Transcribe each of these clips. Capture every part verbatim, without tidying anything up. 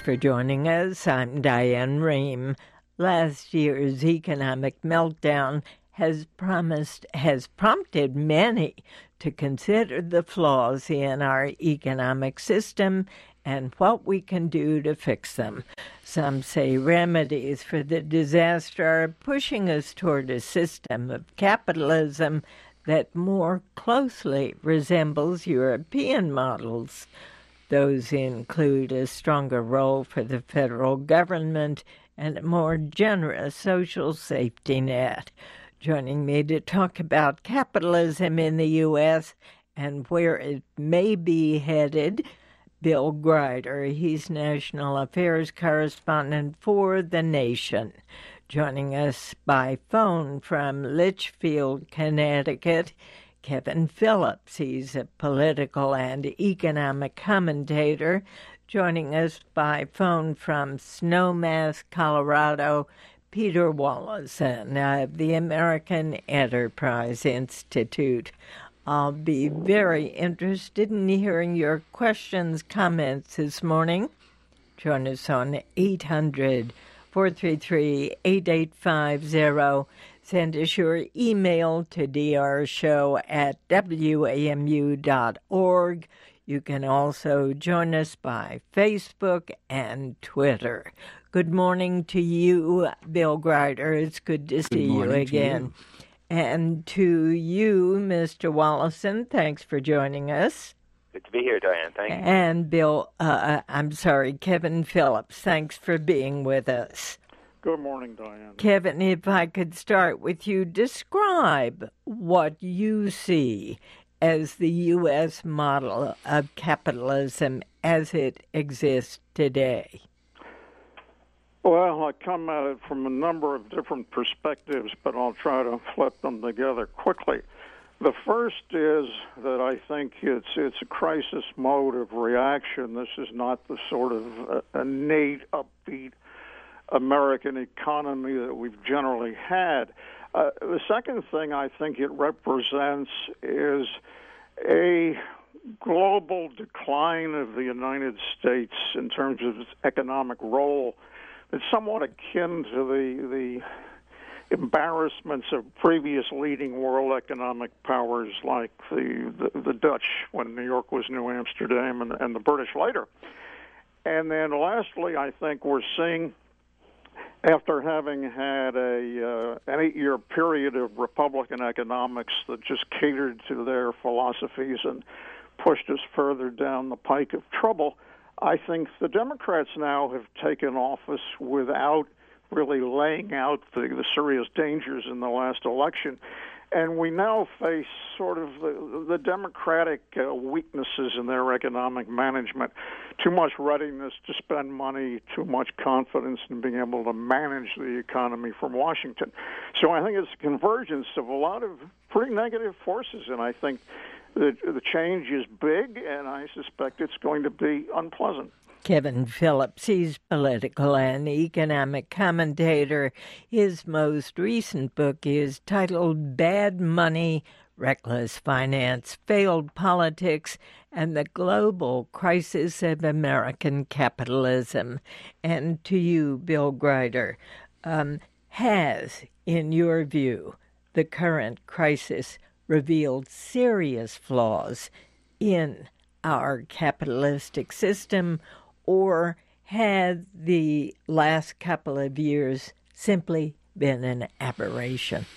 for joining us. I'm Diane Rehm. Last year's economic meltdown has promised has prompted many to consider the flaws in our economic system and what we can do to fix them. Some say remedies for the disaster are pushing us toward a system of capitalism that more closely resembles European models. Those include a stronger role for the federal government and a more generous social safety net. Joining me to talk about capitalism in the U S and where it may be headed, Bill Grider. He's National Affairs Correspondent for The Nation. Joining us by phone from Litchfield, Connecticut, Kevin Phillips. He's a political and economic commentator. Joining us by phone from Snowmass, Colorado, Peter Wallison of the American Enterprise Institute. I'll be very interested in hearing your questions, comments this morning. Join us on eight hundred, four three three, eight eight five zero. Send us your email to drshow at w a m u dot org. You can also join us by Facebook and Twitter. Good morning to you, Bill Grider. It's good to see you again. And to you, Mister Wallison, thanks for joining us. Good to be here, Diane. Thank you. And Bill, uh, I'm sorry, Kevin Phillips, thanks for being with us. Good morning, Diane. Kevin, if I could start with you, describe what you see as the U S model of capitalism as it exists today. Well, I come at it from a number of different perspectives, but I'll try to flip them together quickly. The first is that I think it's it's a crisis mode of reaction. This is not the sort of uh, innate, upbeat American economy that we've generally had. Uh, the second thing I think it represents is a global decline of the United States in terms of its economic role. It's somewhat akin to the the embarrassments of previous leading world economic powers like the, the, the Dutch when New York was New Amsterdam and, and the British later. And then lastly, I think we're seeing, after having had a uh, an eight-year period of Republican economics that just catered to their philosophies and pushed us further down the pike of trouble, I think the Democrats now have taken office without really laying out the, the serious dangers in the last election. And we now face sort of the, the Democratic uh, weaknesses in their economic management. Too much readiness to spend money, too much confidence in being able to manage the economy from Washington. So I think it's a convergence of a lot of pretty negative forces, and I think the, the change is big, and I suspect it's going to be unpleasant. Kevin Phillips, he's political and economic commentator. His most recent book is titled Bad Money, Reckless Finance, Failed Politics, and the Global Crisis of American Capitalism. And to you, Bill Grider, um, has, in your view, the current crisis revealed serious flaws in our capitalistic system, or had the last couple of years simply been an aberration?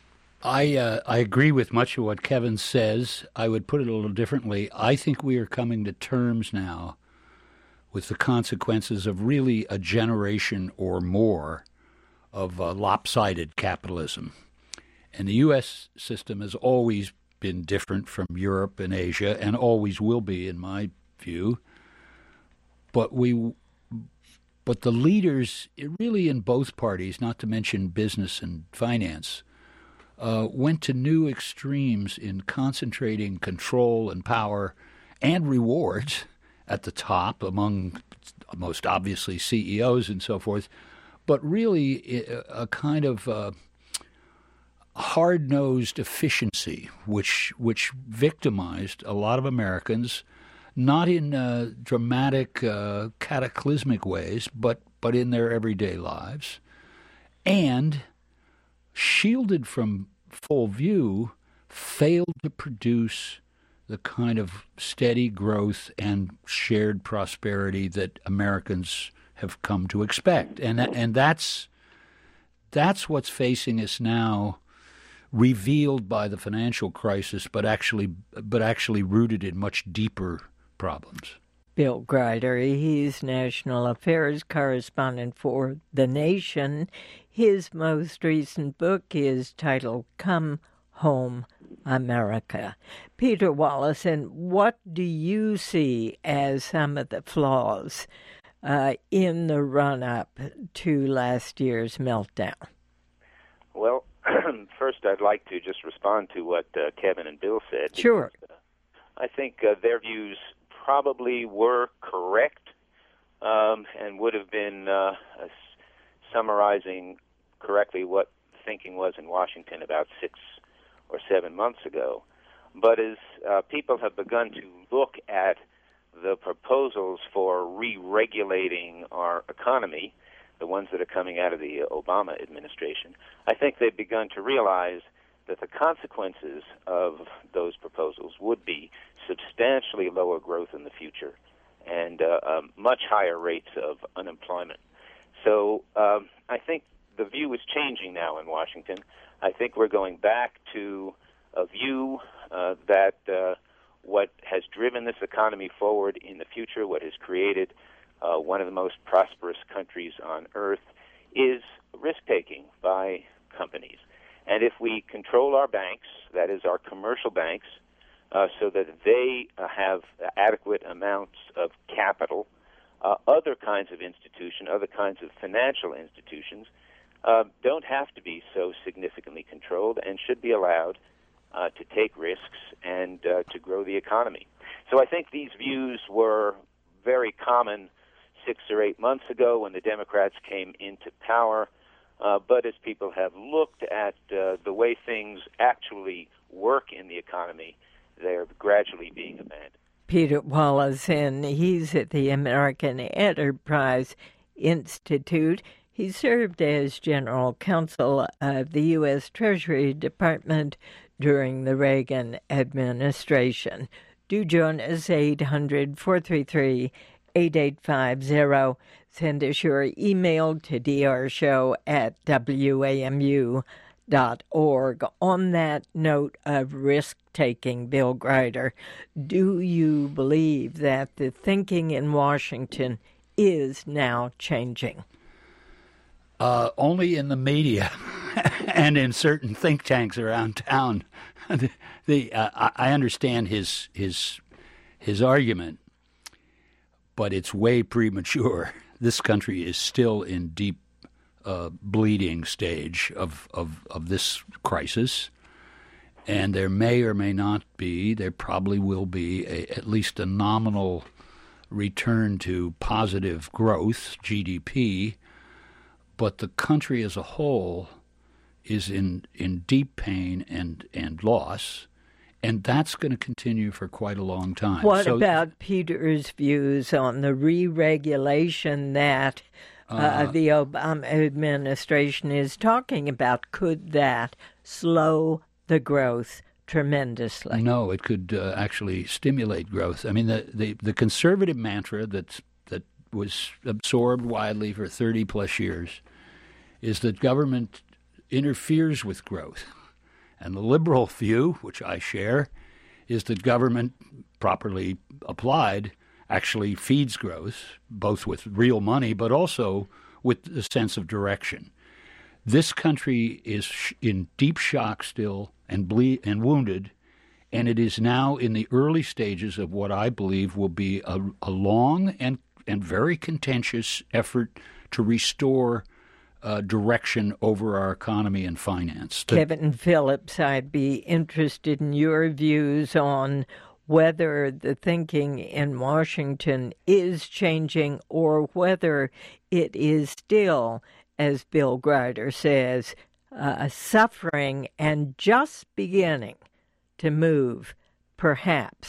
I uh, I agree with much of what Kevin says. I would put it a little differently. I think we are coming to terms now with the consequences of really a generation or more of uh, lopsided capitalism. And the U S system has always been different from Europe and Asia, and always will be, in my view. But we, but the leaders, really in both parties, not to mention business and finance, uh, went to new extremes in concentrating control and power and rewards at the top, among most obviously C E Os and so forth, but really a, a kind of uh, hard-nosed efficiency, which which victimized a lot of Americans, not in uh, dramatic, uh, cataclysmic ways, but, but in their everyday lives, and shielded from full view, failed to produce the kind of steady growth and shared prosperity that Americans have come to expect. And and that's that's what's facing us now, revealed by the financial crisis, but actually but actually rooted in much deeper problems. Bill Greider, he's National Affairs Correspondent for The Nation. His most recent book is titled Come Home, America. Peter Wallison, what do you see as some of the flaws uh, in the run-up to last year's meltdown? Well, first I'd like to just respond to what uh, Kevin and Bill said. Sure. Because, uh, I think uh, their views probably were correct um, and would have been uh, uh, summarizing correctly what thinking was in Washington about six or seven months ago. But as uh, people have begun to look at the proposals for re-regulating our economy, the ones that are coming out of the Obama administration, I think they've begun to realize that the consequences of those proposals would be substantially lower growth in the future and uh, um, much higher rates of unemployment. So um, I think the view is changing now in Washington. I think we're going back to a view uh, that uh, what has driven this economy forward in the future, what has created uh, one of the most prosperous countries on earth, is risk-taking by companies. And if we control our banks, that is our commercial banks, uh, so that they uh, have adequate amounts of capital, uh, other kinds of institutions, other kinds of financial institutions, Uh, don't have to be so significantly controlled and should be allowed uh, to take risks and uh, to grow the economy. So I think these views were very common six or eight months ago when the Democrats came into power, uh, but as people have looked at uh, the way things actually work in the economy, they're gradually being abandoned. Peter Wallison, he's at the American Enterprise Institute. He served as general counsel of the U S Treasury Department during the Reagan administration. Do join us, eight hundred, four three three, eight eight five zero. Send us your email to drshow at w a m u dot org. On that note of risk-taking, Bill Greider, do you believe that the thinking in Washington is now changing? Uh, only in the media and in certain think tanks around town. the, the uh, I understand his his his argument, but it's way premature. This country is still in deep uh, bleeding stage of, of, of this crisis, and there may or may not be, there probably will be a, at least a nominal return to positive growth, G D P. But the country as a whole is in, in deep pain and, and loss, and that's going to continue for quite a long time. What so, about Peter's views on the re-regulation that uh, uh, the Obama administration is talking about? Could that slow the growth tremendously? No, it could uh, actually stimulate growth. I mean, the, the, the conservative mantra that's was absorbed widely for thirty plus years is that government interferes with growth. And the liberal view, which I share, is that government, properly applied, actually feeds growth, both with real money but also with a sense of direction. This country is in deep shock still and ble- and wounded, and it is now in the early stages of what I believe will be a, a long and and very contentious effort to restore uh, direction over our economy and finance. The, Kevin Phillips, I'd be interested in your views on whether the thinking in Washington is changing or whether it is still, as Bill Greider says, uh, suffering and just beginning to move, perhaps,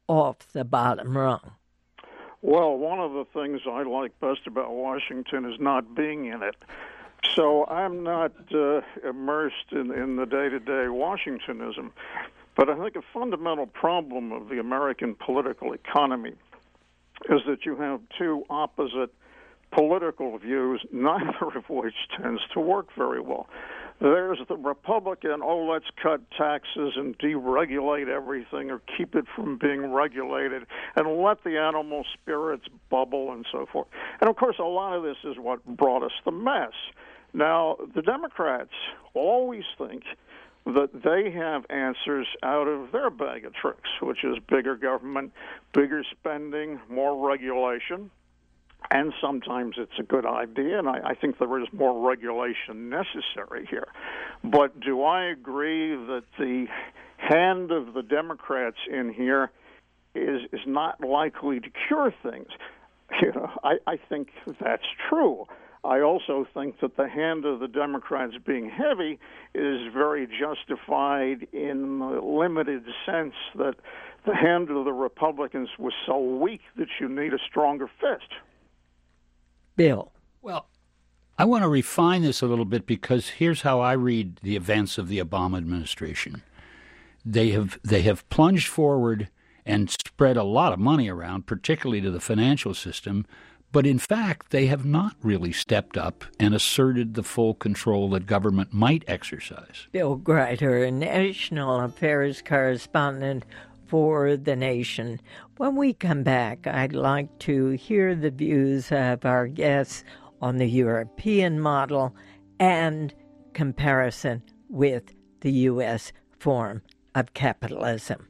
off the bottom rung? Well, one of the things I like best about Washington is not being in it. So I'm not uh, immersed in, in the day-to-day Washingtonism. But I think a fundamental problem of the American political economy is that you have two opposite political views, neither of which tends to work very well. There's the Republican, oh, let's cut taxes and deregulate everything or keep it from being regulated and let the animal spirits bubble and so forth. And, of course, a lot of this is what brought us the mess. Now, the Democrats always think that they have answers out of their bag of tricks, which is bigger government, bigger spending, more regulation. And sometimes it's a good idea, and I, I think there is more regulation necessary here. But do I agree that the hand of the Democrats in here is is not likely to cure things? You know, I, I think that's true. I also think that the hand of the Democrats being heavy is very justified in the limited sense that the hand of the Republicans was so weak that you need a stronger fist. Bill. Well, I want to refine this a little bit because here's how I read the events of the Obama administration. They have they have plunged forward and spread a lot of money around, particularly to the financial system, but in fact they have not really stepped up and asserted the full control that government might exercise. Bill Greider, national affairs correspondent for The Nation. When we come back, I'd like to hear the views of our guests on the European model and comparison with the U S form of capitalism.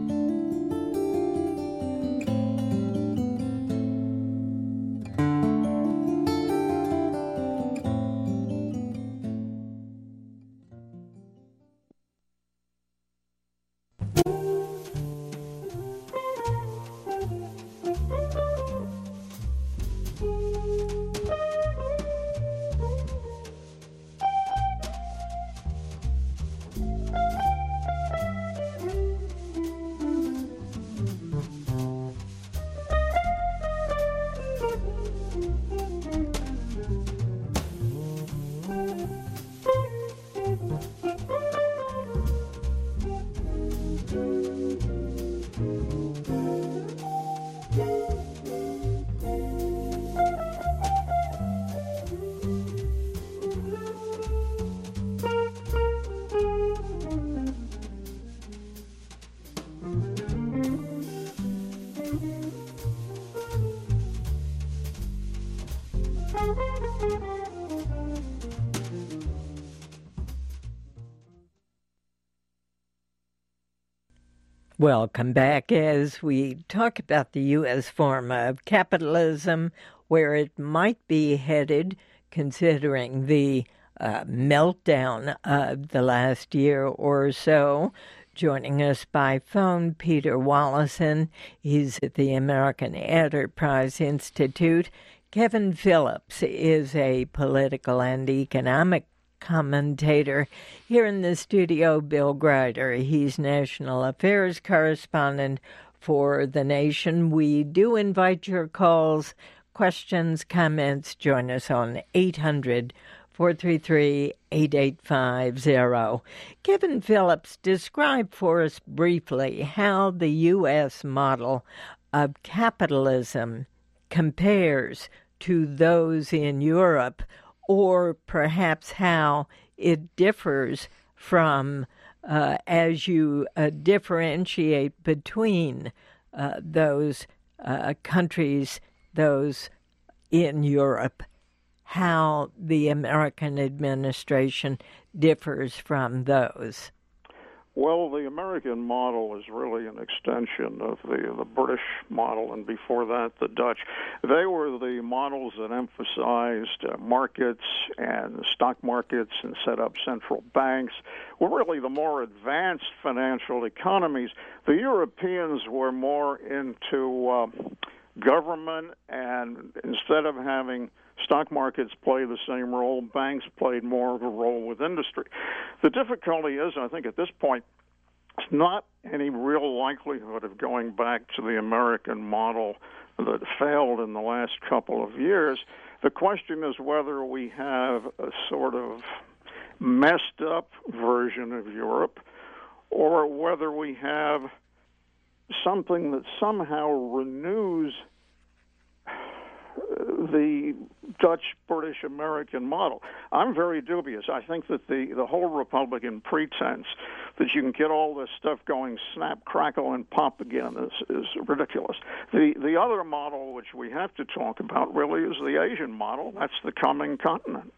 Welcome back as we talk about the U S form of capitalism, where it might be headed, considering the uh, meltdown of the last year or so. Joining us by phone, Peter Wallison. He's at the American Enterprise Institute. Kevin Phillips is a political and economic commentator. Here in the studio, Bill Greider. He's national affairs correspondent for The Nation. We do invite your calls, questions, comments. Join us on eight hundred, four three three, eight eight five zero. Kevin Phillips, describe for us briefly how the U S model of capitalism compares to those in Europe, or perhaps how it differs from, uh, as you uh, differentiate between uh, those uh, countries, those in Europe, how the American administration differs from those. Well, the American model is really an extension of the the British model, and before that, the Dutch. They were the models that emphasized uh, markets and stock markets and set up central banks. Were really the more advanced financial economies. The Europeans were more into uh, government, and instead of having stock markets play the same role, banks played more of a role with industry. The difficulty is, I think at this point, It's not any real likelihood of going back to the American model that failed in the last couple of years. The question is whether we have a sort of messed up version of Europe or whether we have something that somehow renews the Dutch, British, American model. I'm very dubious. I think that the, the whole Republican pretense that you can get all this stuff going snap, crackle, and pop again is, is ridiculous. The the other model which we have to talk about really is the Asian model. That's the coming continent.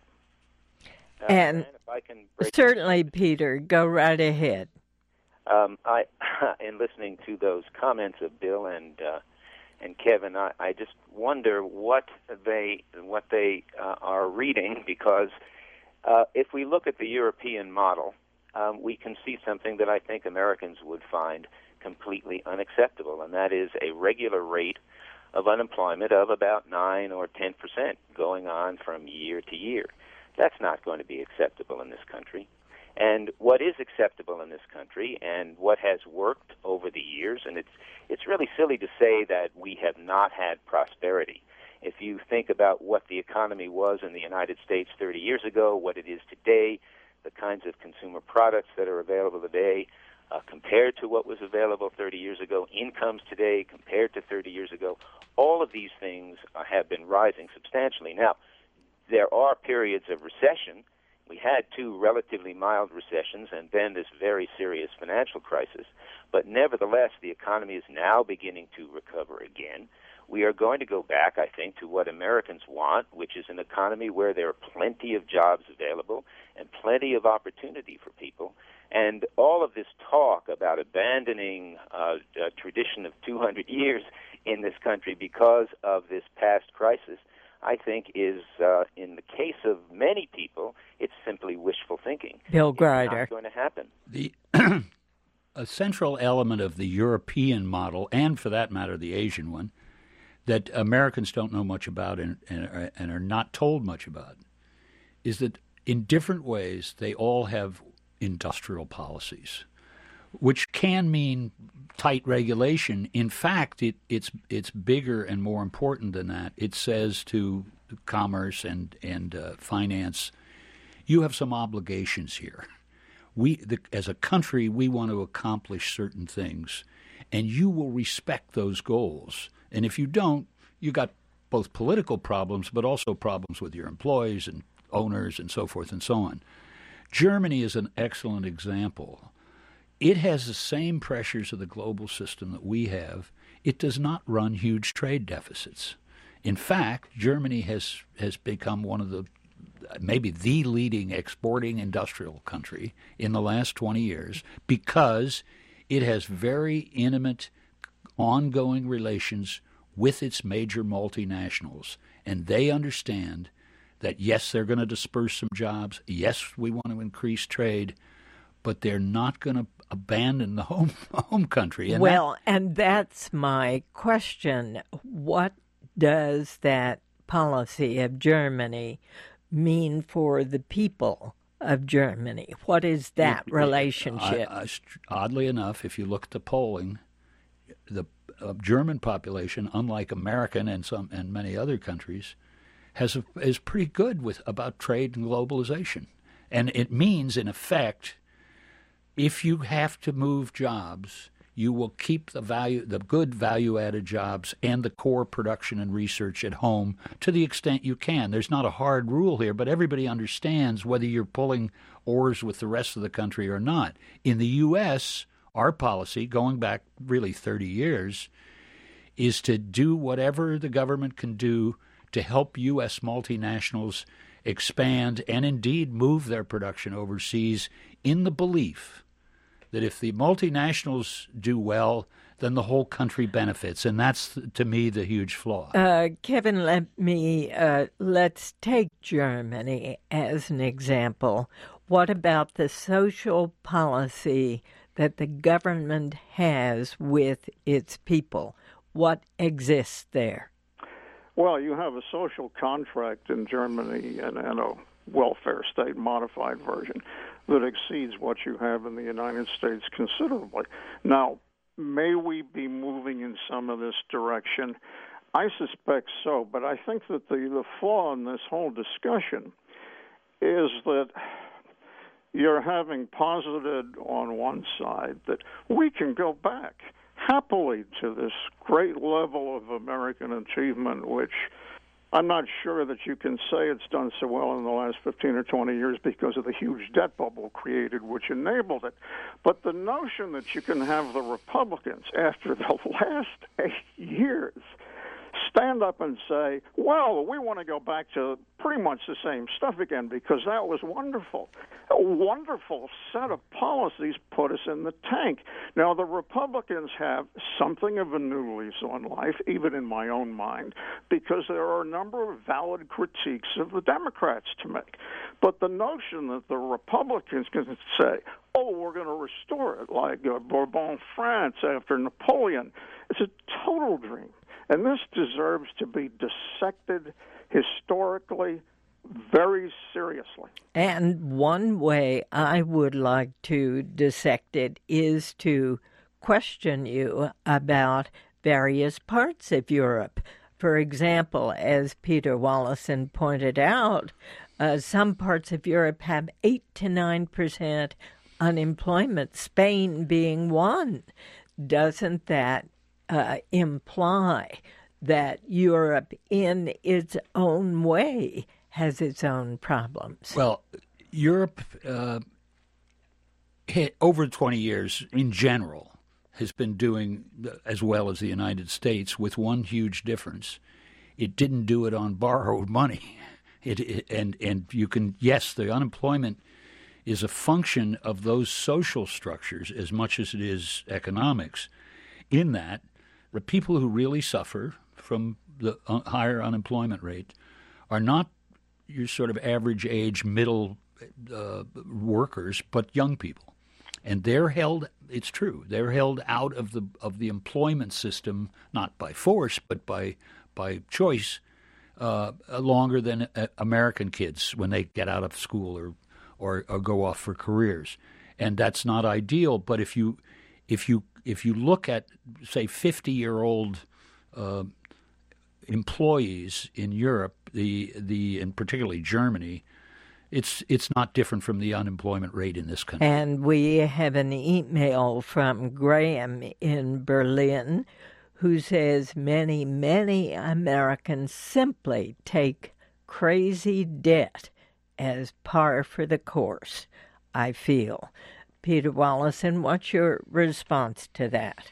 Uh, and if I can break certainly, Peter, go right ahead. Um, I, in listening to those comments of Bill and uh, and Kevin, I, I just wonder what they what they uh, are reading, because uh, if we look at the European model, um, we can see something that I think Americans would find completely unacceptable, and that is a regular rate of unemployment of about nine or ten percent going on from year to year. That's not going to be acceptable in this country. And what is acceptable in this country and what has worked over the years, and it's it's really silly to say that we have not had prosperity. If you think about what the economy was in the United States thirty years ago, what it is today, the kinds of consumer products that are available today, uh, compared to what was available thirty years ago, incomes today compared to thirty years ago, all of these things uh, have been rising substantially. Now, there are periods of recession. We had two relatively mild recessions and then this very serious financial crisis. But nevertheless, the economy is now beginning to recover again. We are going to go back, I think, to what Americans want, which is an economy where there are plenty of jobs available and plenty of opportunity for people. And all of this talk about abandoning uh, a tradition of two hundred years in this country because of this past crisis, I think is, uh, in the case of many people, it's simply wishful thinking. Bill Grider. It's not going to happen. The a central element of the European model, and for that matter the Asian one, that Americans don't know much about and, and, and are not told much about, is that in different ways they all have industrial policies, which can mean tight regulation. In fact, it, it's it's bigger and more important than that. It says to commerce and and uh, finance, you have some obligations here. We, the, as a country, we want to accomplish certain things, and you will respect those goals. And if you don't, you got both political problems, but also problems with your employees and owners and so forth and so on. Germany is an excellent example. It has the same pressures of the global system that we have. It does not run huge trade deficits. In fact, Germany has, has become one of the, maybe the leading exporting industrial country in the last twenty years because it has very intimate, ongoing relations with its major multinationals. And they understand that, yes, they're going to disperse some jobs. Yes, we want to increase trade, but they're not going to abandon the home home country. And well, that, and that's my question. What does that policy of Germany mean for the people of Germany? What is that it, relationship? I, I, oddly enough, if you look at the polling, the uh, German population, unlike American and some and many other countries, has a, is pretty good with about trade and globalization, and it means, in effect, if you have to move jobs, you will keep the value, the good value-added jobs and the core production and research at home to the extent you can. There's not a hard rule here, but everybody understands whether you're pulling oars with the rest of the country or not. In the U S, our policy, going back really thirty years, is to do whatever the government can do to help U S multinationals expand and indeed move their production overseas in the belief that if the multinationals do well, then the whole country benefits. And that's, to me, the huge flaw. Uh, Kevin, let me, uh, let's take Germany as an example. What about the social policy that the government has with its people? What exists there? Well, you have a social contract in Germany and, and a welfare state modified version. that exceeds what you have in the United States considerably. Now, may we be moving in some of this direction? I suspect so, but I think that the, the flaw in this whole discussion is that you're having posited on one side that we can go back happily to this great level of American achievement, which I'm not sure that you can say it's done so well in the last fifteen or twenty years because of the huge debt bubble created, which enabled it. But the notion that you can have the Republicans, after the last eight years, stand up and say, well, we want to go back to pretty much the same stuff again because that was wonderful. A wonderful set of policies put us in the tank. Now, the Republicans have something of a new lease on life, even in my own mind, because there are a number of valid critiques of the Democrats to make. But the notion that the Republicans can say, oh, we're going to restore it like uh, Bourbon France after Napoleon, it's a total dream. And this deserves to be dissected historically very seriously. And one way I would like to dissect it is to question you about various parts of Europe. For example, as Peter Wallison pointed out, uh, some parts of Europe have eight to nine percent unemployment, Spain being one. Doesn't that uh, imply that Europe in its own way has its own problems? Well, Europe, uh, hit over twenty years in general, has been doing as well as the United States, with one huge difference. It didn't do it on borrowed money. It, it and and you can, yes, the unemployment is a function of those social structures as much as it is economics, in that the people who really suffer from the higher unemployment rate are not your sort of average age middle uh, workers, but young people. And they're held, it's true, they're held out of the of the employment system, not by force, but by by choice, uh, longer than uh, American kids when they get out of school or, or or go off for careers. And that's not ideal, but if you if you if you look at, say, fifty-year-old uh, employees in Europe, the the and particularly Germany, it's it's not different from the unemployment rate in this country. And we have an email from Graham in Berlin who says many, many Americans simply take crazy debt as par for the course, I feel. Peter Wallison, what's your response to that?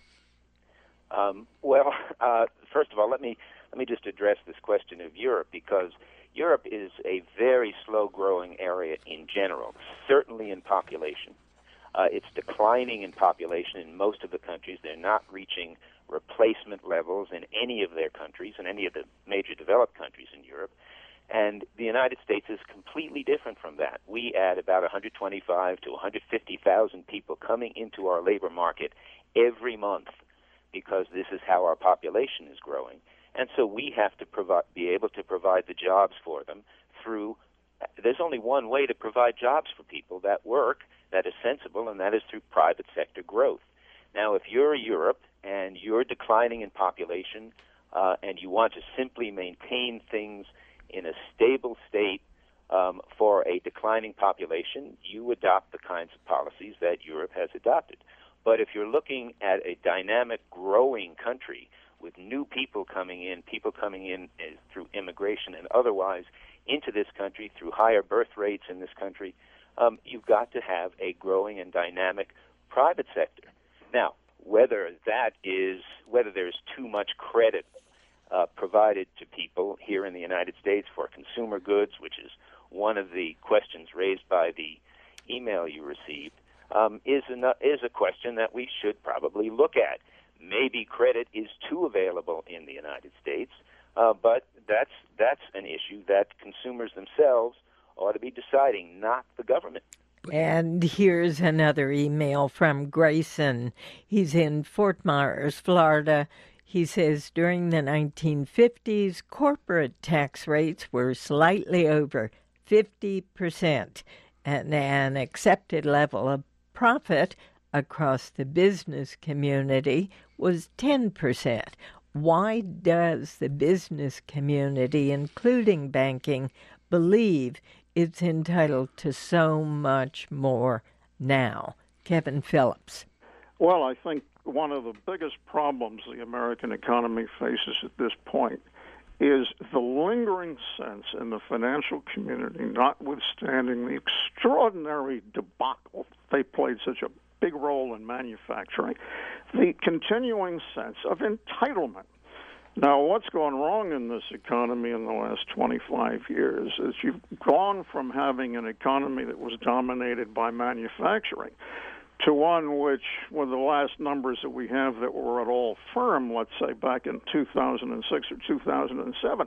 Um, well, uh, first of all, let me let me just address this question of Europe, because Europe is a very slow-growing area in general, certainly in population. Uh, it's declining in population in most of the countries. They're not reaching replacement levels in any of their countries, in any of the major developed countries in Europe. And the United States is completely different from that. We add about one hundred twenty-five to one hundred fifty thousand people coming into our labor market every month, because this is how our population is growing. And so we have to provide, be able to provide the jobs for them through, there's only one way to provide jobs for people that work, that is sensible, and that is through private sector growth. Now, if you're Europe and you're declining in population uh, and you want to simply maintain things in a stable state um, for a declining population, you adopt the kinds of policies that Europe has adopted. But if you're looking at a dynamic, growing country with new people coming in, people coming in uh, through immigration and otherwise into this country, through higher birth rates in this country, um, you've got to have a growing and dynamic private sector. Now, whether that is, whether there's too much credit uh, provided to people here in the United States for consumer goods, which is one of the questions raised by the email you received, um, is, an, is a question that we should probably look at. Maybe credit is too available in the United States, uh, but that's that's an issue that consumers themselves ought to be deciding, not the government. And here's another email from Grayson. He's in Fort Myers, Florida. He says, during the nineteen fifties, corporate tax rates were slightly over fifty percent. and an accepted level of profit across the business community was ten percent. Why does the business community, including banking, believe it's entitled to so much more now? Kevin Phillips. Well, I think one of the biggest problems the American economy faces at this point is the lingering sense in the financial community, notwithstanding the extraordinary debacle they played such a big role in manufacturing, the continuing sense of entitlement. Now, what's gone wrong in this economy in the last twenty-five years is you've gone from having an economy that was dominated by manufacturing to one which, with the last numbers that we have that were at all firm, let's say back in two thousand six or two thousand seven,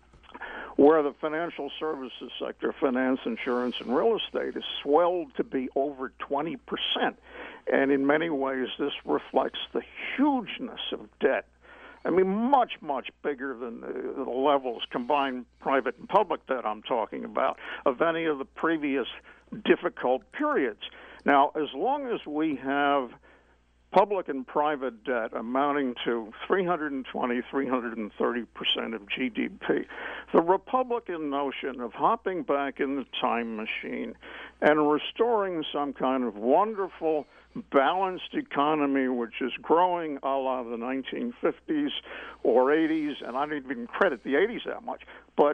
where the financial services sector, finance, insurance, and real estate is swelled to be over twenty percent. And in many ways, this reflects the hugeness of debt. I mean, much, much bigger than the, the levels, combined private and public debt I'm talking about, of any of the previous difficult periods. Now, as long as we have public and private debt amounting to three hundred twenty, three hundred thirty percent of G D P, the Republican notion of hopping back in the time machine and restoring some kind of wonderful, balanced economy which is growing a la the nineteen fifties or eighties, and I don't even credit the eighties that much, but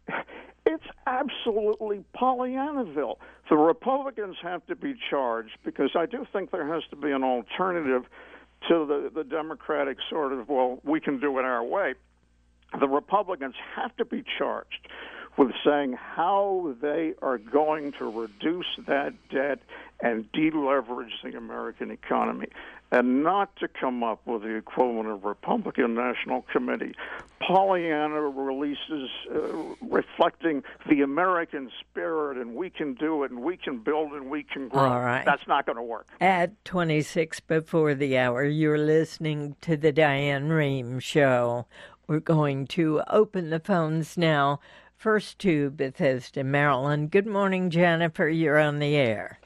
it's absolutely Pollyannaville. The Republicans have to be charged because I do think there has to be an alternative to the, the Democratic sort of, well, we can do it our way. The Republicans have to be charged with saying how they are going to reduce that debt and deleverage the American economy, and not to come up with the equivalent of Republican National Committee Pollyanna releases uh, reflecting the American spirit, and we can do it, and we can build, and we can grow. All right. That's not going to work. At twenty-six before the hour, you're listening to the Diane Rehm Show. We're going to open the phones now. First to Bethesda, Maryland. Good morning, Jennifer. You're on the air.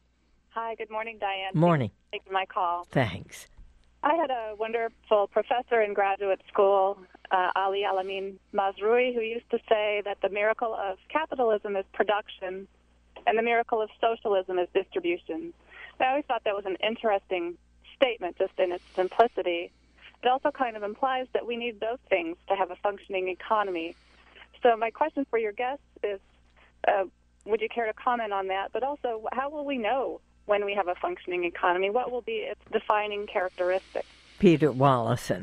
Hi, good morning, Diane. Morning. Thanks for taking my call. Thanks. I had a wonderful professor in graduate school, uh, Ali Alamin Mazrui, who used to say that the miracle of capitalism is production and the miracle of socialism is distribution. I always thought that was an interesting statement just in its simplicity. It also kind of implies that we need those things to have a functioning economy. So my question for your guests is, uh, would you care to comment on that? But also, how will we know when we have a functioning economy? What will be its defining characteristics? Peter Wallison.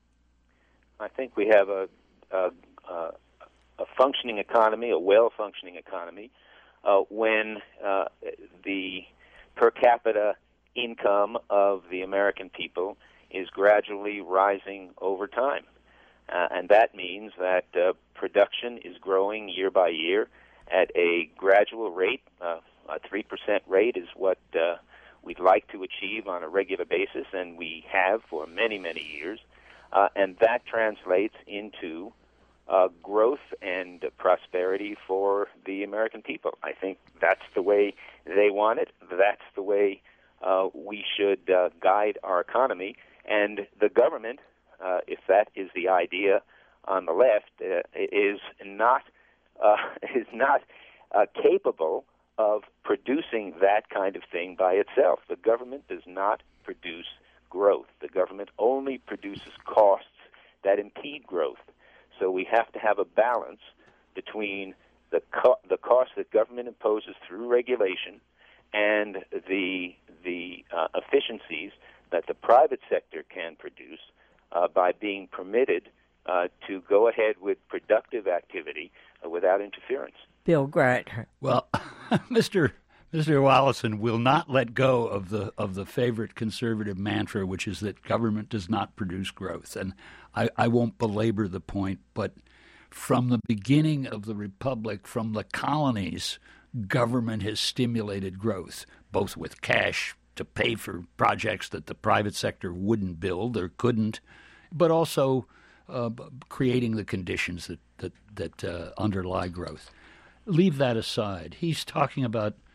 I think we have a, a, a, a functioning economy, a well-functioning economy, uh, when uh, the per capita income of the American people is gradually rising over time. Uh, and that means that uh, production is growing year by year at a gradual rate. Uh, a three percent rate is what uh, we'd like to achieve on a regular basis, and we have for many, many years. Uh, and that translates into uh, growth and prosperity for the American people. I think that's the way they want it. That's the way uh, we should uh, guide our economy. And the government, Uh, if that is the idea on the left, uh, is not uh, is not uh, capable of producing that kind of thing by itself. The government does not produce growth. The government only produces costs that impede growth. So we have to have a balance between the co- the costs that government imposes through regulation and the the uh, efficiencies that the private sector can produce Uh, by being permitted uh, to go ahead with productive activity uh, without interference. Bill Greitner. Well, Mister Mister Wallison will not let go of the of the favorite conservative mantra, which is that government does not produce growth. And I, I won't belabor the point, but from the beginning of the Republic, from the colonies, government has stimulated growth, both with cash to pay for projects that the private sector wouldn't build or couldn't, but also uh, creating the conditions that that, that uh, underlie growth. Leave that aside. He's talking about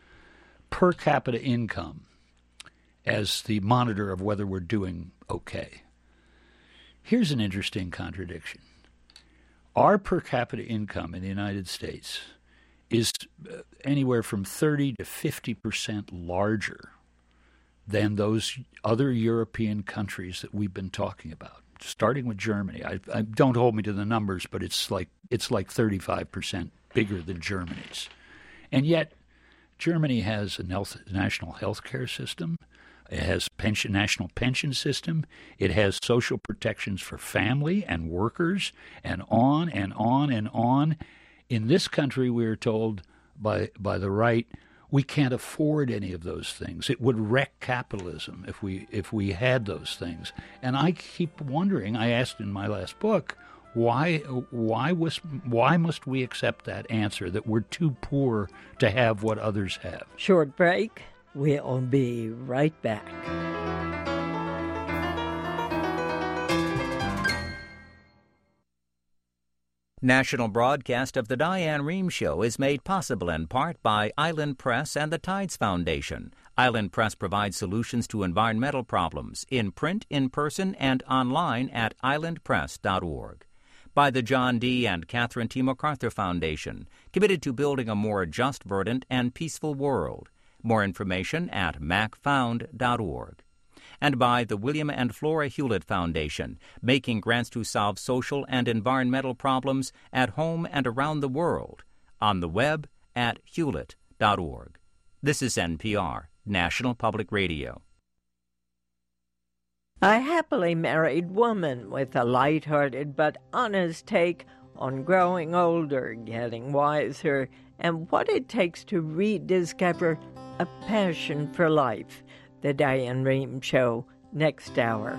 per capita income as the monitor of whether we're doing okay. Here's an interesting contradiction. Our per capita income in the United States is anywhere from thirty to fifty percent larger than those other European countries that we've been talking about, starting with Germany. I, I don't hold me to the numbers, but it's like it's like thirty-five percent bigger than Germany's. And yet, Germany has a national health care system. It has pension, national pension system. It has social protections for family and workers, and on and on and on. In this country, we are told by by the right, we can't afford any of those things. It would wreck capitalism if we if we had those things. And I keep wondering. I asked in my last book, why why was why must we accept that answer that we're too poor to have what others have? Short break. We'll be right back. National broadcast of the Diane Rehm Show is made possible in part by Island Press and the Tides Foundation. Island Press provides solutions to environmental problems in print, in person, and online at island press dot org. By the John D. and Catherine T. MacArthur Foundation, committed to building a more just, verdant, and peaceful world. More information at mac found dot org. And by the William and Flora Hewlett Foundation, making grants to solve social and environmental problems at home and around the world, on the web at hewlett dot org. This is N P R, National Public Radio. A happily married woman with a light-hearted but honest take on growing older, getting wiser, and what it takes to rediscover a passion for life. The Diane Rehm Show, next hour.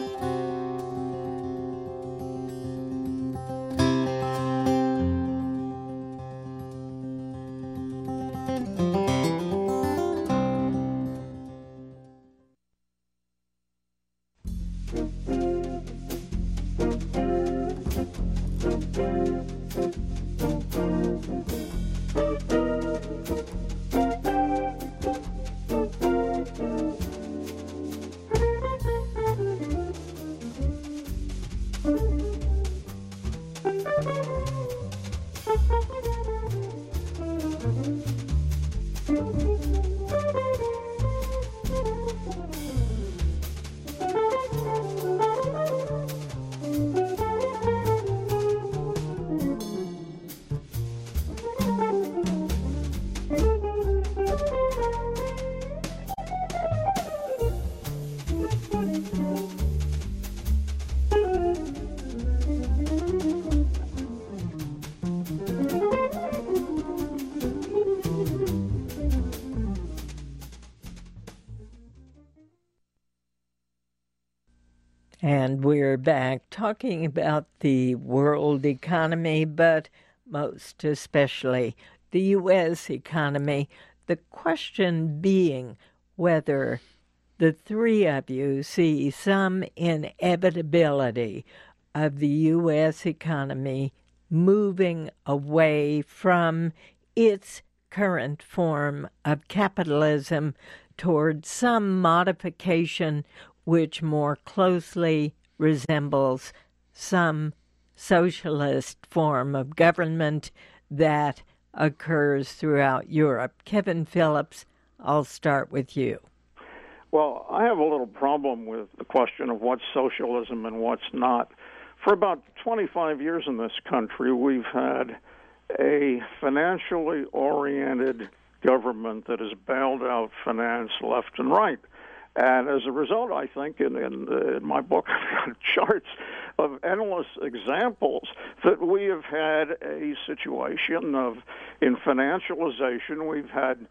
And we're back talking about the world economy, but most especially the U S economy. The question being whether the three of you see some inevitability of the U S economy moving away from its current form of capitalism toward some modification which more closely resembles some socialist form of government that occurs throughout Europe. Kevin Phillips, I'll start with you. Well, I have a little problem with the question of what's socialism and what's not. For about twenty-five years in this country, we've had a financially oriented government that has bailed out finance left and right. And as a result, I think in, in, in my book, I've got charts of endless examples that we have had a situation of, in financialization, we've had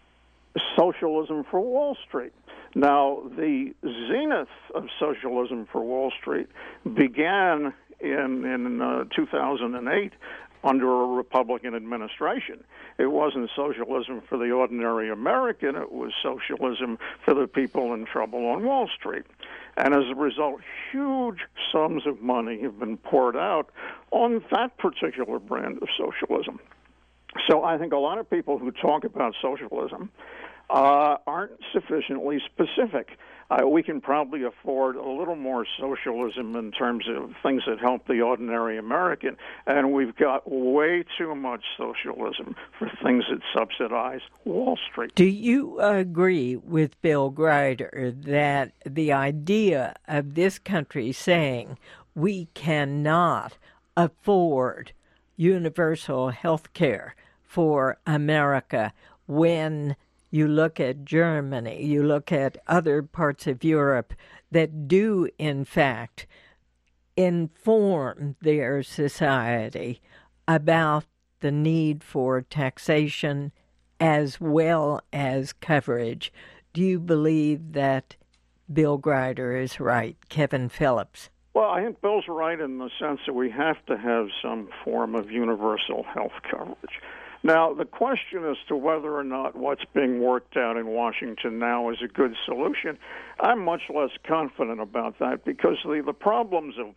socialism for Wall Street. Now, the zenith of socialism for Wall Street began in, in uh, two thousand eight under a Republican administration. It wasn't socialism for the ordinary American, it was socialism for the people in trouble on Wall Street. And as a result, huge sums of money have been poured out on that particular brand of socialism. So I think a lot of people who talk about socialism uh, aren't sufficiently specific. Uh, we can probably afford a little more socialism in terms of things that help the ordinary American, and we've got way too much socialism for things that subsidize Wall Street. Do you agree with Bill Grider that the idea of this country saying we cannot afford universal health care for America when you look at Germany, you look at other parts of Europe that do, in fact, inform their society about the need for taxation as well as coverage? Do you believe that Bill Grider is right? Kevin Phillips. Well, I think Bill's right in the sense that we have to have some form of universal health coverage. Now, the question as to whether or not what's being worked out in Washington now is a good solution, I'm much less confident about that because the, the problems of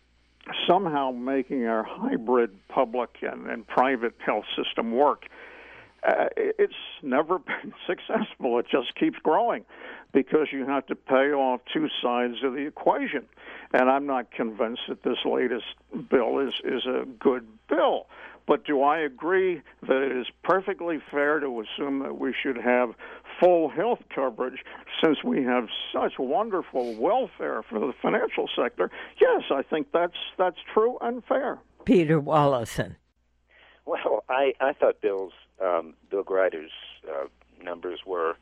somehow making our hybrid public and, and private health system work, uh, it's never been successful. It just keeps growing because you have to pay off two sides of the equation. And I'm not convinced that this latest bill is, is a good bill. But do I agree that it is perfectly fair to assume that we should have full health coverage since we have such wonderful welfare for the financial sector? Yes, I think that's that's true and fair. Peter Wallison. Well, I, I thought Bill's um, Bill Grider's uh, numbers were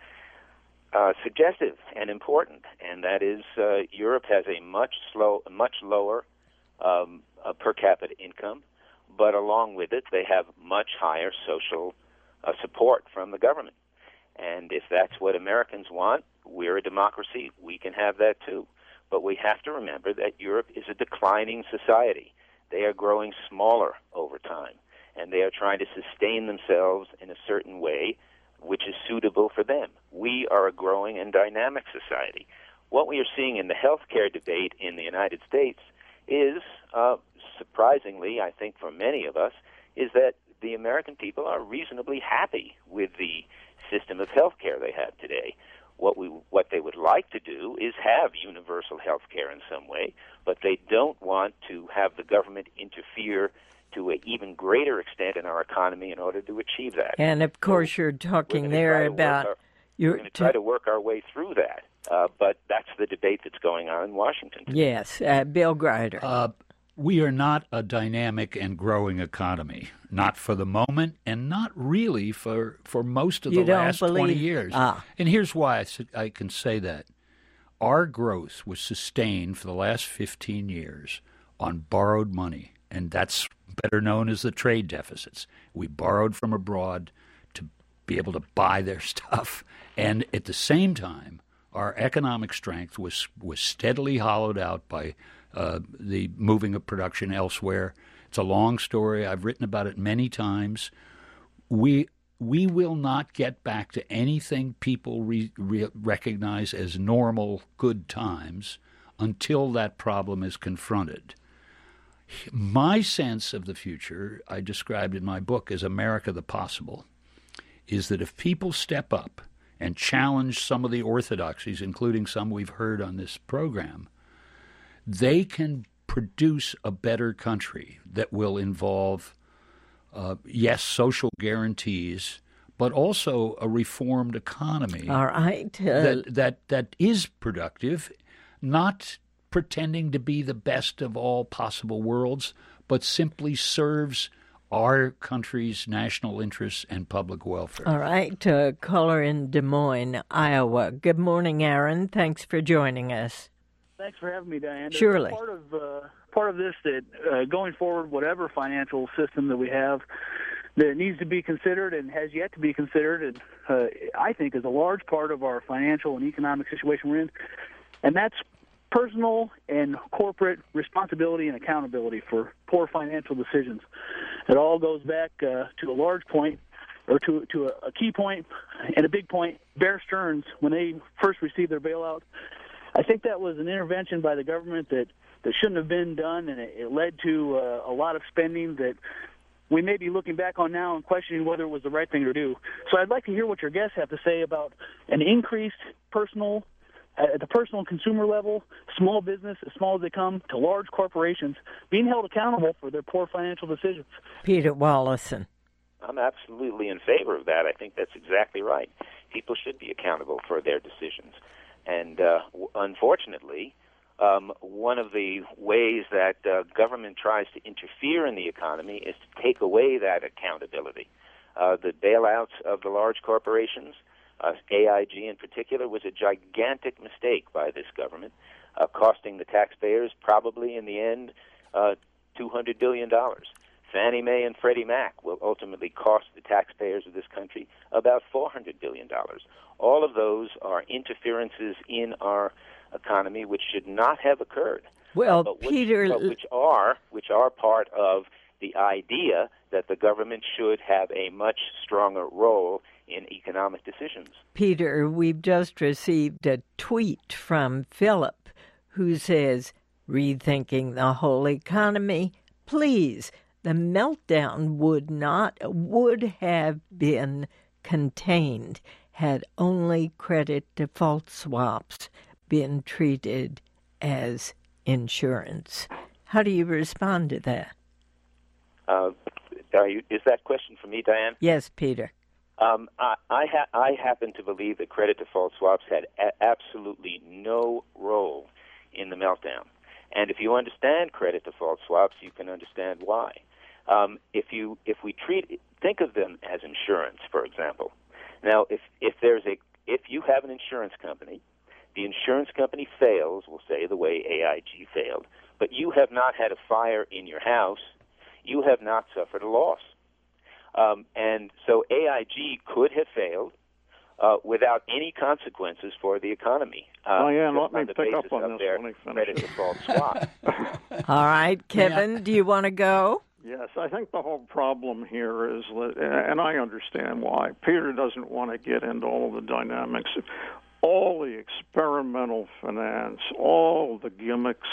uh, suggestive and important, and that is uh, Europe has a much slow, much lower um, uh, per capita income. But along with it, they have much higher social uh, support from the government. And if that's what Americans want, we're a democracy. We can have that too. But we have to remember that Europe is a declining society. They are growing smaller over time, and they are trying to sustain themselves in a certain way which is suitable for them. We are a growing and dynamic society. What we are seeing in the healthcare debate in the United States is uh, surprisingly, I think for many of us, is that the American people are reasonably happy with the system of health care they have today. What we what they would like to do is have universal health care in some way, but they don't want to have the government interfere to an even greater extent in our economy in order to achieve that. And of course, so you're talking there about... Our, you're we're going to try t- to work our way through that, uh, but that's the debate that's going on in Washington today. Yes, uh, Bill Grider. Uh, we are not a dynamic and growing economy, not for the moment, and not really for, for most of you the don't last believe... twenty years. Ah. And here's why I, I can say that. Our growth was sustained for the last fifteen years on borrowed money, and that's better known as the trade deficits. We borrowed from abroad to be able to buy their stuff, and at the same time, our economic strength was was steadily hollowed out by uh, the moving of production elsewhere. It's a long story. I've written about it many times. We we will not get back to anything people re, re, recognize as normal good times until that problem is confronted. My sense of the future, I described in my book as America the Possible, is that if people step up and challenge some of the orthodoxies, including some we've heard on this program, they can produce a better country that will involve, uh, yes, social guarantees, but also a reformed economy. All right. Uh, that, that, that is productive, not pretending to be the best of all possible worlds, but simply serves our country's national interests and public welfare. All right. Uh, caller in Des Moines, Iowa. Good morning, Aaron. Thanks for joining us. Thanks for having me, Diane. There's Surely. Part of uh, part of this that uh, going forward, whatever financial system that we have, that needs to be considered and has yet to be considered, and uh, I think is a large part of our financial and economic situation we're in, and that's personal and corporate responsibility and accountability for poor financial decisions. It all goes back uh, to a large point, or to to a, a key point and a big point. Bear Stearns, when they first received their bailout, I think that was an intervention by the government that, that shouldn't have been done, and it, it led to uh, a lot of spending that we may be looking back on now and questioning whether it was the right thing to do. So I'd like to hear what your guests have to say about an increased personal, at the personal and consumer level, small business, as small as they come, to large corporations, being held accountable for their poor financial decisions. Peter Wallison. I'm absolutely in favor of that. I think that's exactly right. People should be accountable for their decisions. And uh, w- unfortunately, um, one of the ways that uh, government tries to interfere in the economy is to take away that accountability. Uh, the bailouts of the large corporations, uh, A I G in particular, was a gigantic mistake by this government, uh, costing the taxpayers probably in the end uh, two hundred billion dollars. Fannie Mae and Freddie Mac will ultimately cost the taxpayers of this country about four hundred billion dollars. All of those are interferences in our economy which should not have occurred. Well, uh, but which, Peter... but which are which are part of the idea that the government should have a much stronger role in economic decisions. Peter, we've just received a tweet from Philip who says, rethinking the whole economy, please. The meltdown would not would have been contained had only credit default swaps been treated as insurance. How do you respond to that? Uh, are you, is that question for me, Diane? Yes, Peter. Um, I I, ha- I happen to believe that credit default swaps had a- absolutely no role in the meltdown. And if you understand credit default swaps, you can understand why. Um, if you if we treat think of them as insurance, for example. Now, if if there's a if you have an insurance company, the insurance company fails, we'll say the way A I G failed, but you have not had a fire in your house, you have not suffered a loss, um, and so A I G could have failed uh, without any consequences for the economy. Uh, Diane, let me on the pick basis up on of this their when he credit finishes. default swap. All right, Kevin, do you want to go? Yes, I think the whole problem here is, that, and I understand why, Peter doesn't want to get into all the dynamics, all the experimental finance, all the gimmicks,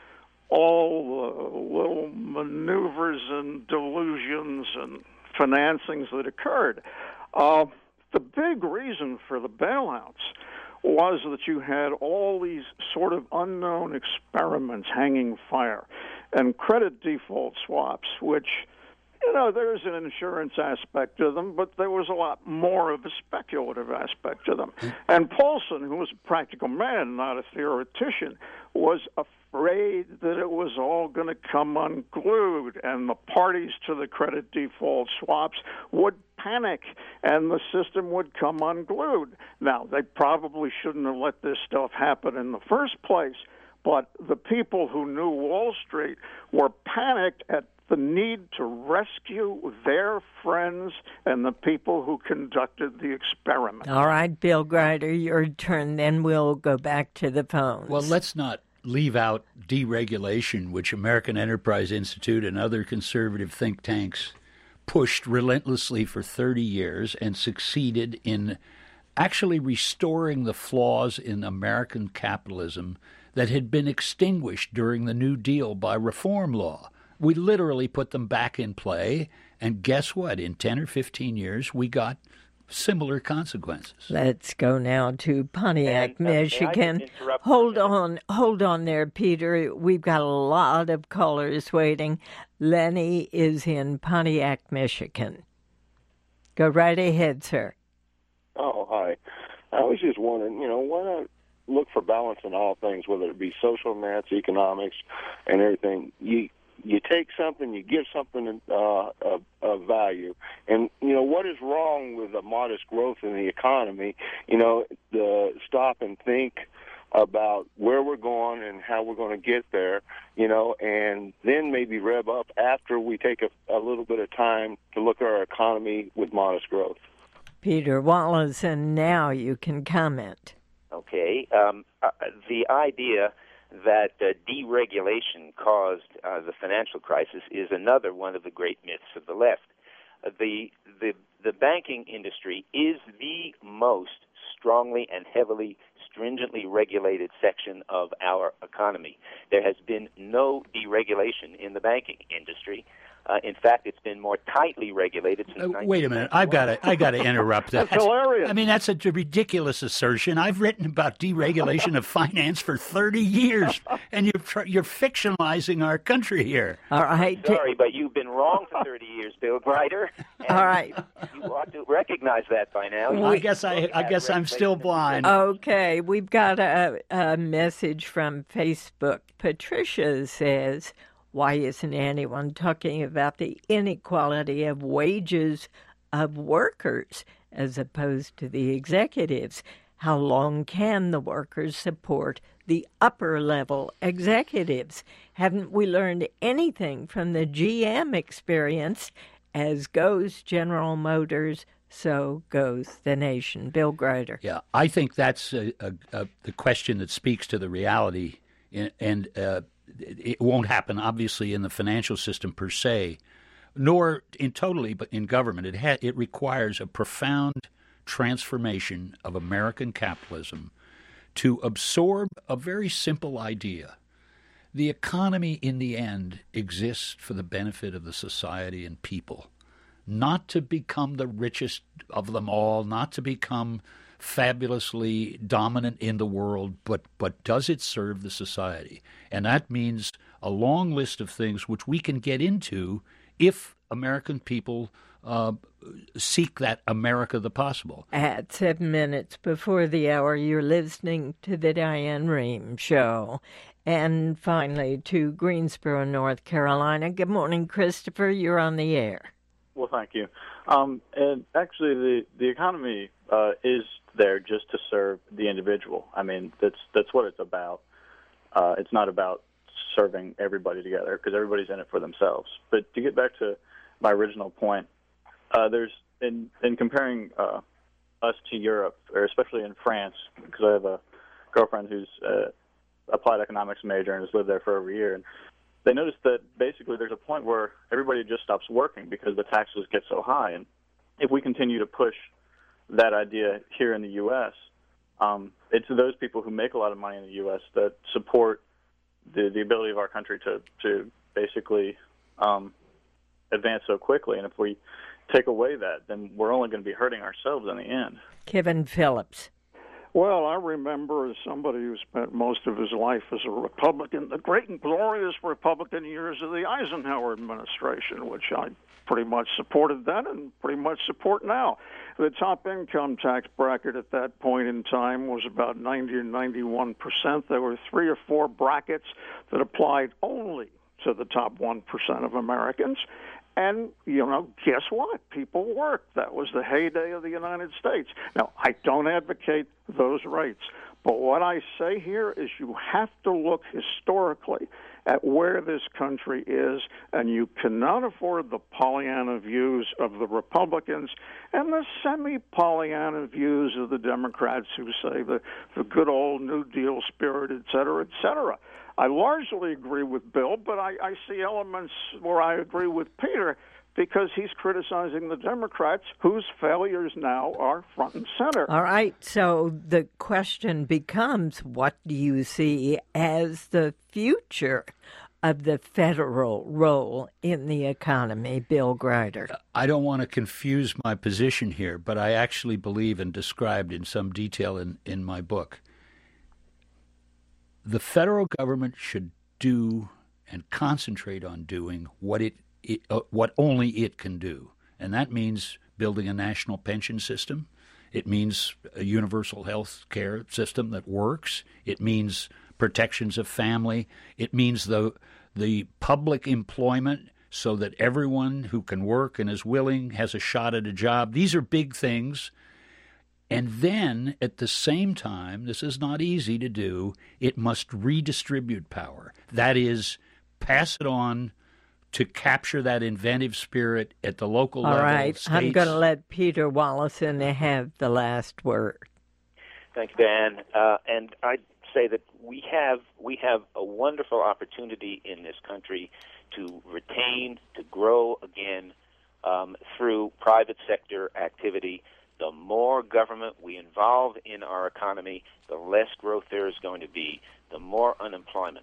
all the little maneuvers and delusions and financings that occurred. Uh, the big reason for the bailouts was that you had all these sort of unknown experiments hanging fire. And credit default swaps, which, you know, there's an insurance aspect to them, but there was a lot more of a speculative aspect to them. And Paulson, who was a practical man, not a theoretician, was afraid that it was all going to come unglued, and the parties to the credit default swaps would panic, and the system would come unglued. Now, they probably shouldn't have let this stuff happen in the first place, but the people who knew Wall Street were panicked at the need to rescue their friends and the people who conducted the experiment. All right, Bill Grider, your turn. Then we'll go back to the phones. Well, let's not leave out deregulation, which American Enterprise Institute and other conservative think tanks pushed relentlessly for thirty years and succeeded in actually restoring the flaws in American capitalism that had been extinguished during the New Deal by reform law. We literally put them back in play, and guess what? In ten or fifteen years, we got similar consequences. Let's go now to Pontiac, And, uh, may I Michigan. just interrupt Hold for a on, hold on there, Peter. We've got a lot of callers waiting. Lenny is in Pontiac, Michigan. Go right ahead, sir. Oh, hi. I was just wondering, you know, why not look for balance in all things, whether it be social maths, economics, and everything. You you take something, you give something uh, of, of value. And, you know, what is wrong with a modest growth in the economy? You know, the stop and think about where we're going and how we're going to get there, you know, and then maybe rev up after we take a, a little bit of time to look at our economy with modest growth. Peter Wallace, and now you can comment. Okay. Um, uh, the idea that uh, deregulation caused uh, the financial crisis is another one of the great myths of the left. Uh, the, the, the banking industry is the most strongly and heavily, stringently regulated section of our economy. There has been no deregulation in the banking industry. Uh, in fact, it's been more tightly regulated since. Uh, wait a minute, I've got to, I got to interrupt that. That's hilarious. I mean, that's a ridiculous assertion. I've written about deregulation of finance for thirty years, and you're tr- you're fictionalizing our country here. All right. Sorry, but you've been wrong for thirty years, Bill Grider. All right. You ought to recognize that by now. Well, I guess I, I guess I'm still blind. Okay, we've got a, a message from Facebook. Patricia says, why isn't anyone talking about the inequality of wages of workers as opposed to the executives? How long can the workers support the upper-level executives? Haven't we learned anything from the G M experience? As goes General Motors, so goes the nation. Bill Grider. Yeah, I think that's a, a, a, the question that speaks to the reality, in, and uh, it won't happen, obviously, in the financial system per se, nor in totally, but in government. It ha- it requires a profound transformation of American capitalism to absorb a very simple idea. The economy, in the end, exists for the benefit of the society and people, not to become the richest of them all, not to become fabulously dominant in the world, but, but does it serve the society? And that means a long list of things which we can get into if American people uh, seek that America the possible. At seven minutes before the hour, you're listening to the Diane Rehm Show. And finally, to Greensboro, North Carolina. Good morning, Christopher. You're on the air. Well, thank you. Um, and actually, the the economy uh, is there just to serve the individual. I mean, that's that's what it's about. Uh, it's not about serving everybody together because everybody's in it for themselves. But to get back to my original point, uh, there's in in comparing uh, us to Europe, or especially in France, because I have a girlfriend who's uh, applied economics major and has lived there for over a year, and they noticed that basically there's a point where everybody just stops working because the taxes get so high. And if we continue to push that idea here in the U S, um, it's those people who make a lot of money in the U S that support the, the ability of our country to, to basically um, advance so quickly. And if we take away that, then we're only going to be hurting ourselves in the end. Kevin Phillips. Well, I remember as somebody who spent most of his life as a Republican, the great and glorious Republican years of the Eisenhower administration, which I pretty much supported then and pretty much support now. The top income tax bracket at that point in time was about ninety or ninety-one percent. There were three or four brackets that applied only to the top one percent of Americans. And, you know, guess what? People worked. That was the heyday of the United States. Now, I don't advocate those rates, but what I say here is you have to look historically at where this country is, and you cannot afford the Pollyanna views of the Republicans and the semi-Pollyanna views of the Democrats who say the, the good old New Deal spirit, et cetera, et cetera. I largely agree with Bill, but I, I see elements where I agree with Peter because he's criticizing the Democrats whose failures now are front and center. All right, so the question becomes, what do you see as the future of the federal role in the economy, Bill Grider? I don't want to confuse my position here, but I actually believe, and described in some detail in, in my book, the federal government should do and concentrate on doing what it, it uh, what only it can do, and that means building a national pension system. It means a universal health care system that works. It means protections of family. It means the the public employment so that everyone who can work and is willing has a shot at a job. These are big things. And then, at the same time, this is not easy to do, it must redistribute power. That is, pass it on to capture that inventive spirit at the local All level. All right, states. I'm going to let Peter Wallison have the last word. Thanks, Dan. Uh, and I'd say that we have we have a wonderful opportunity in this country to retain, to grow again um, through private sector activity. The more government we involve in our economy, the less growth there is going to be, the more unemployment.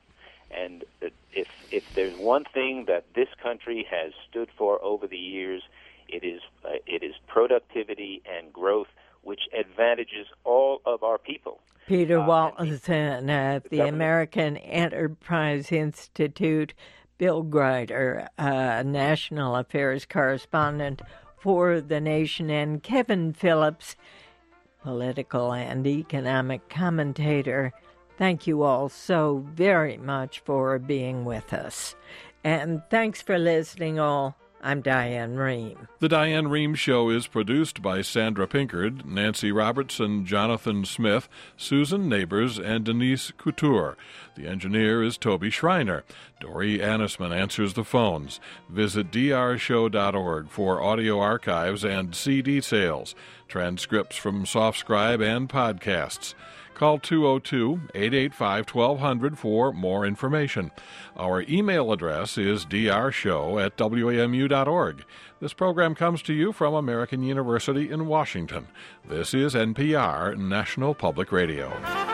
And if if there's one thing that this country has stood for over the years, it is uh, it is productivity and growth, which advantages all of our people. Peter uh, Walton at the, the American Enterprise Institute, Bill Greider, uh, National Affairs Correspondent for The Nation, and Kevin Phillips, political and economic commentator. Thank you all so very much for being with us. And thanks for listening all. I'm Diane Rehm. The Diane Rehm Show is produced by Sandra Pinkard, Nancy Robertson, Jonathan Smith, Susan Neighbors, and Denise Couture. The engineer is Toby Schreiner. Dori Annisman answers the phones. Visit d r show dot org for audio archives and C D sales, transcripts from SoftScribe and podcasts. Call two oh two, eight eight five, one two zero zero for more information. Our email address is d r show at w a m u dot org. This program comes to you from American University in Washington. This is N P R, National Public Radio.